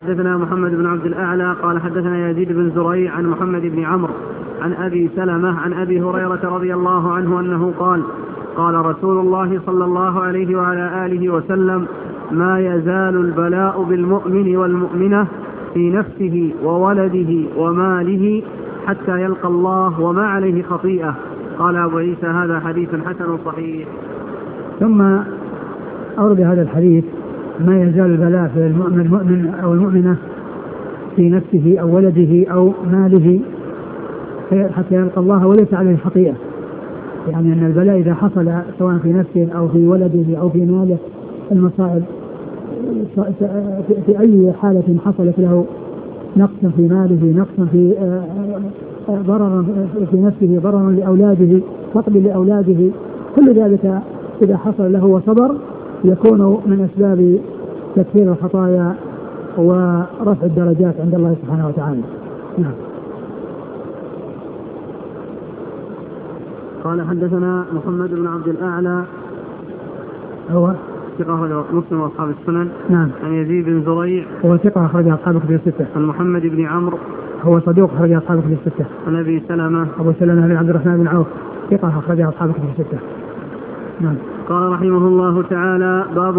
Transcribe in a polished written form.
حدثنا محمد بن عبد الأعلى قال حدثنا يزيد بن زريع عن محمد بن عمرو عن أبي سلمة عن أبي هريرة رضي الله عنه أنه قال قال رسول الله صلى الله عليه وعلى آله وسلم: ما يزال البلاء بالمؤمن والمؤمنة في نفسه وولده وماله حتى يلقى الله وما عليه خطيئة. قال أبو عيسى: هذا حديث حسن صحيح. ثم أورد هذا الحديث: ما يزال البلاء في المؤمن أو المؤمنة في نفسه أو ولده أو ماله حتى يلقى الله وليس عليه خطيئة. يعني أن البلاء إذا حصل سواء في نفسه أو في ولده أو في ماله، المصائب في أي حالة حصلت له، نقص في ماله، نقص في ضرر في نفسه، ضرر لأولاده، فقد لأولاده، كل ذلك إذا حصل له وصبر يكون من أسباب تكفير الخطايا ورفع الدرجات عند الله سبحانه وتعالى. نعم. قال حدثنا محمد بن عبد الأعلى هو ثقة أخرجه مسلم وأصحاب السنن. نعم. عن يزيد بن زريع هو ثقة أخرجه أصحاب الكتب الستة. عن محمد بن عمرو هو صدوق أخرجه أصحاب الكتب الستة. عن أبي سلمة أبو سلمة بن عبد الرحمن بن عوف ثقة أخرجه أصحاب الكتب الستة. نعم. قال رحمه الله تعالى: باب